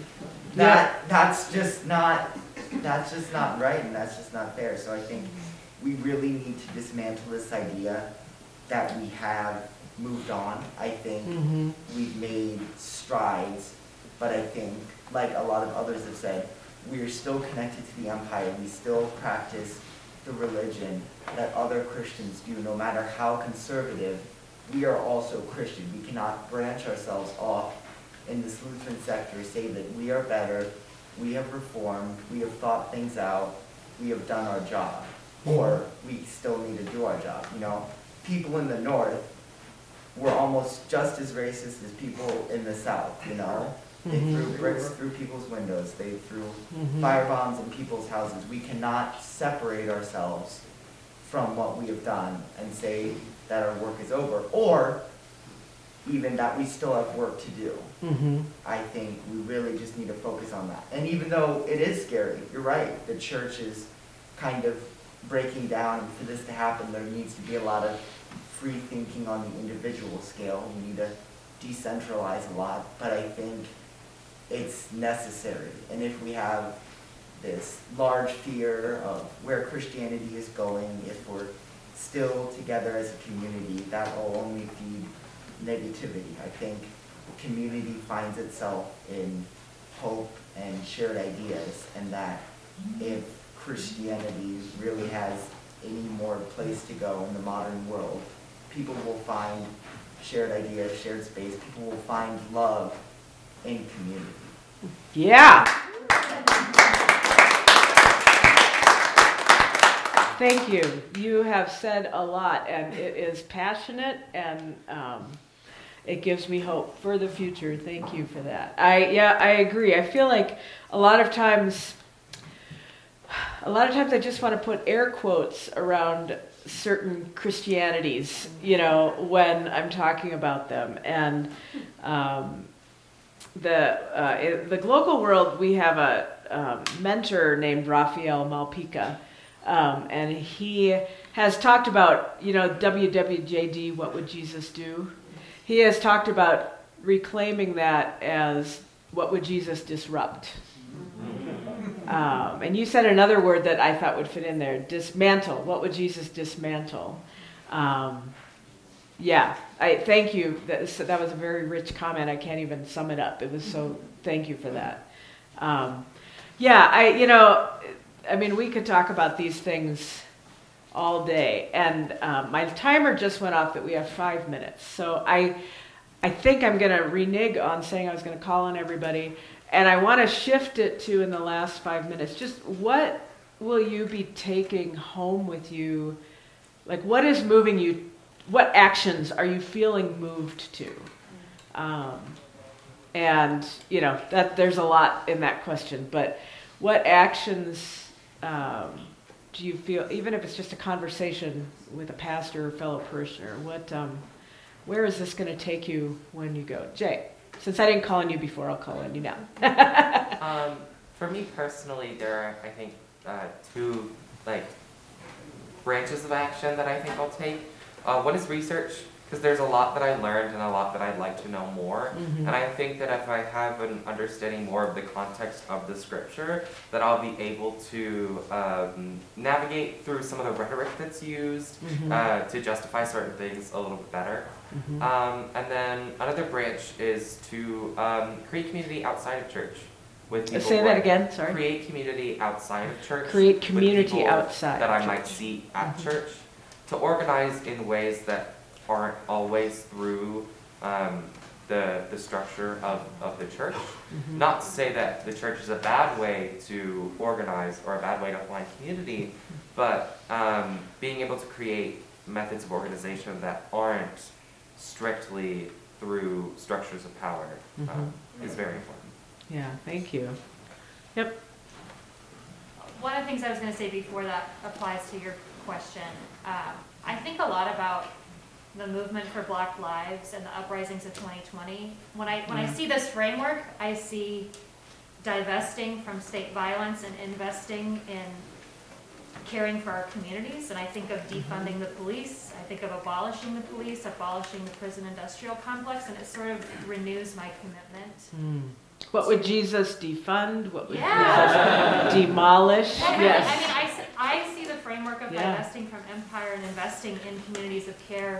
that that's just not that's just not right, and that's just not fair. So I think we really need to dismantle this idea that we have moved on. I think Mm-hmm. we've made strides, but I think, like a lot of others have said, we are still connected to the empire. We still practice the religion that other Christians do, no matter how conservative. We are also Christian. We cannot branch ourselves off in this Lutheran sector, say that we are better, we have reformed, we have thought things out, we have done our job, or we still need to do our job. You know, people in the north were almost just as racist as people in the south, you know? They Mhm. threw bricks through people's windows, they threw Mhm. fire bombs in people's houses. We cannot separate ourselves from what we have done and say that our work is over, or even that we still have work to do. Mm-hmm. I think we really just need to focus on that. And even though it is scary, you're right, the church is kind of breaking down, and for this to happen, there needs to be a lot of free thinking on the individual scale. We need to decentralize a lot, but I think it's necessary. And if we have this large fear of where Christianity is going, if we're still together as a community, that will only feed negativity. I think community finds itself in hope and shared ideas, and that if Christianity really has any more place to go in the modern world, people will find shared ideas, shared space, people will find love in community. Yeah. Thank you. You have said a lot, and it is passionate, and um, it gives me hope for the future. Thank you for that. I yeah, I agree. I feel like a lot of times, a lot of times I just want to put air quotes around certain Christianities, you know, when I'm talking about them, and um, the uh, in the global world, we have a um, mentor named Raphael Malpica. Um, and he has talked about, you know, W W J D, what would Jesus do? He has talked about reclaiming that as what would Jesus disrupt? Um, and you said another word that I thought would fit in there, dismantle. What would Jesus dismantle? Um, yeah, I thank you. That, that was a very rich comment. I can't even sum it up. It was so, thank you for that. Um, yeah, I, you know, I mean, we could talk about these things all day, and um, my timer just went off that we have five minutes. So I, I think I'm going to renege on saying I was going to call on everybody, and I want to shift it to, in the last five minutes, just what will you be taking home with you? Like, what is moving you? What actions are you feeling moved to? Um, and, you know, that there's a lot in that question, but what actions Um, do you feel, even if it's just a conversation with a pastor or fellow parishioner, what, um, where is this going to take you when you go? Jay, since I didn't call on you before, I'll call on you now. um, for me personally, there are, I think, uh, two like branches of action that I think I'll take. Uh, one is research, because there's a lot that I learned and a lot that I'd like to know more. Mm-hmm. And I think that if I have an understanding more of the context of the scripture, that I'll be able to um, navigate through some of the rhetoric that's used Mm-hmm. uh, to justify certain things a little bit better. Mm-hmm. Um, and then another branch is to um, create community outside of church. With people Say who that I- again, sorry. Create community outside of church. Create with community people outside that I church. might see at Mhm. church. To organize in ways that aren't always through um, the the structure of, of the church. Mm-hmm. Not to say that the church is a bad way to organize or a bad way to find community, but um, being able to create methods of organization that aren't strictly through structures of power um, Mhm. is very important. Yeah, thank you. One of the things I was going to say before that applies to your question, um, I think a lot about the movement for Black Lives and the uprisings of twenty twenty. When I when I Yeah. see this framework, I see divesting from state violence and investing in caring for our communities. And I think of defunding the police. I think of abolishing the police, abolishing the prison industrial complex, and it sort of renews my commitment. Mm. What would Jesus defund? What would Yeah. Jesus demolish? Well, really, Yes. I mean, I, see- I see the framework of Yeah. divesting from empire and investing in communities of care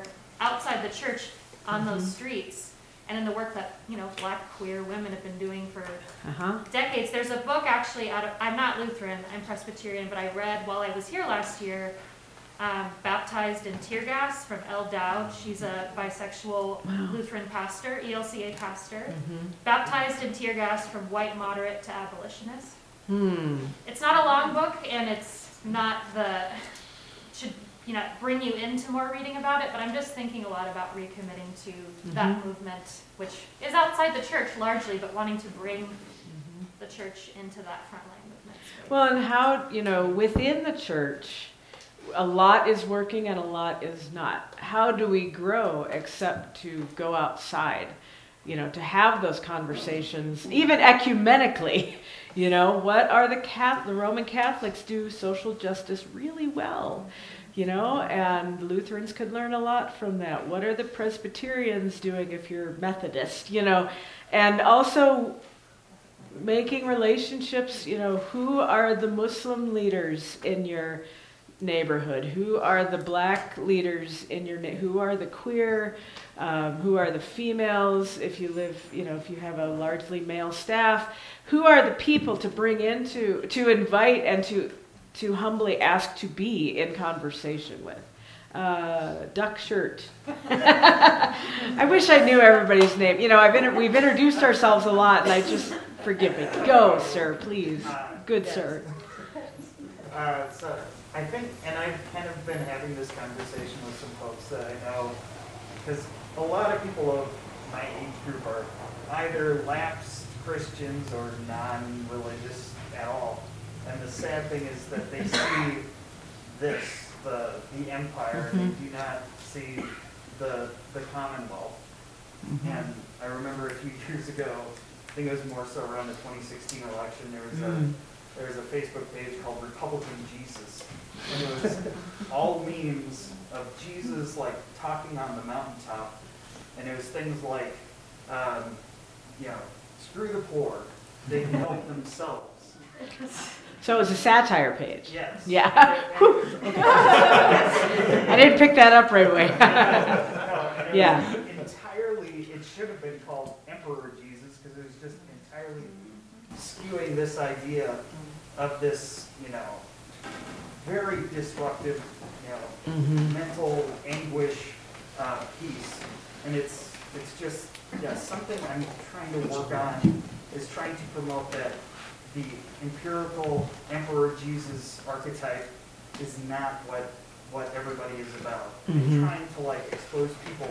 outside the church on those streets and in the work that, you know, black queer women have been doing for Uh-huh. decades. There's a book actually out of, I'm not Lutheran, I'm Presbyterian, but I read while I was here last year, um, Baptized in Tear Gas from Elle Dowd. She's a bisexual Wow. Lutheran pastor, E L C A pastor. Mm-hmm. Baptized in Tear Gas from white moderate to abolitionist. Hmm. It's not a long book, and it's not the, should, you know, bring you into more reading about it, but I'm just thinking a lot about recommitting to that Mhm. movement, which is outside the church largely, but wanting to bring the church into that frontline movement. space. Well, and how, you know, within the church, a lot is working and a lot is not. How do we grow except to go outside, you know, to have those conversations, even ecumenically? You know, what are the Catholic, the Roman Catholics do social justice really well, you know, and Lutherans could learn a lot from that. What are the Presbyterians doing if you're Methodist, you know, and also making relationships, you know, who are the Muslim leaders in your neighborhood? Who are the black leaders in your, na- who are the queer, um, who are the females, if you live, you know, if you have a largely male staff, who are the people to bring into, to invite and to, to humbly ask to be in conversation with? Uh, Duck Shirt. I wish I knew everybody's name. You know, I've inter- we've introduced ourselves a lot, and I just, forgive me. Go, sir, please. Good sir. Uh, so I think, and I've kind of been having this conversation with some folks that I know, because a lot of people of my age group are either lapsed Christians or non-religious at all. And the sad thing is that they see this, the the empire, and they do not see the the Commonwealth. And I remember a few years ago, I think it was more so around the twenty sixteen election, there was a Mm. there was a Facebook page called Republican Jesus. And it was all memes of Jesus like talking on the mountaintop. And it was things like, um, you know, screw the poor, they can help themselves. So it was a satire page. Yes. Yeah. I didn't pick that up right away. No, and it Yeah. was entirely, it should have been called Emperor Jesus, because it was just entirely skewing this idea of this, you know, very disruptive, you know, Mhm. mental anguish uh, piece. And it's it's just, yeah, something I'm trying to work on is trying to promote that the empirical Emperor Jesus archetype is not what what everybody is about. Mhm. And trying to like expose people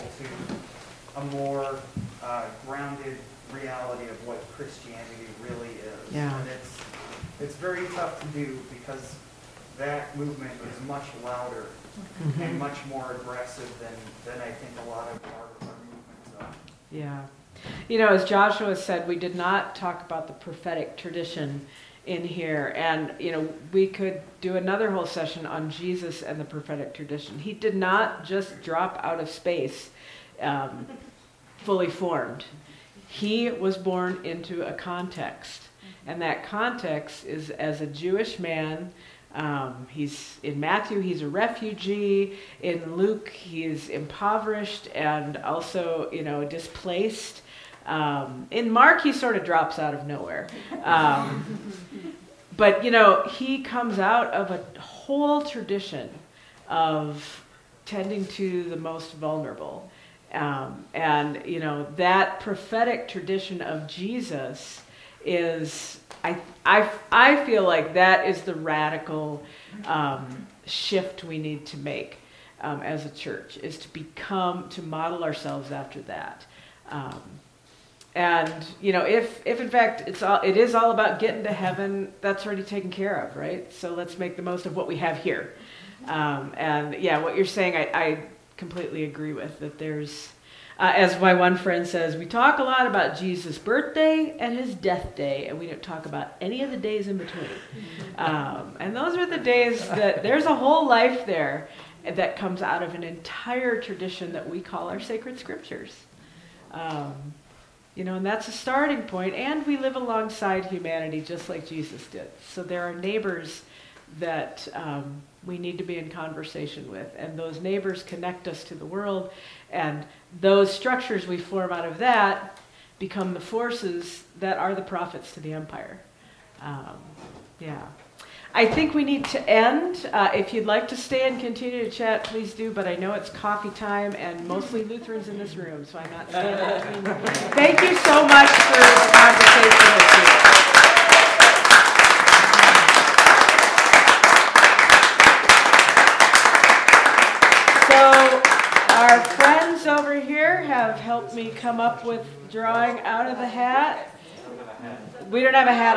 to a more uh, grounded reality of what Christianity really is. Yeah. And it's it's very tough to do because that movement is much louder Mhm. and much more aggressive than, than I think a lot of our, our movements are. Yeah. You know, as Joshua said, we did not talk about the prophetic tradition in here. And, you know, we could do another whole session on Jesus and the prophetic tradition. He did not just drop out of space um, fully formed. He was born into a context. And that context is as a Jewish man. Um, he's in Matthew, he's a refugee. In Luke, he is impoverished and also, you know, displaced. Um, in Mark, he sort of drops out of nowhere. Um, but, you know, he comes out of a whole tradition of tending to the most vulnerable. Um, and, you know, that prophetic tradition of Jesus is, I, I, I feel like that is the radical um, shift we need to make um, as a church, is to become, to model ourselves after that. Um, and, you know, if, if in fact it's all, it is all about getting to heaven, that's already taken care of, right? So let's make the most of what we have here. Um, and yeah, what you're saying, I, I completely agree with, that there's, Uh, as my one friend says, we talk a lot about Jesus' birthday and his death day, and we don't talk about any of the days in between. Um, and those are the days that there's a whole life there that comes out of an entire tradition that we call our sacred scriptures. Um, you know, and that's a starting point, and we live alongside humanity just like Jesus did. So there are neighbors that um, we need to be in conversation with. And those neighbors connect us to the world, and those structures we form out of that become the forces that are the prophets to the empire. Um, yeah. I think we need to end. Uh, if you'd like to stay and continue to chat, please do, but I know it's coffee time and mostly Lutherans in this room, so I'm not staying between. Thank you so much for the conversation with you. So our friends over here have helped me come up with drawing out of the hat. We don't have a hat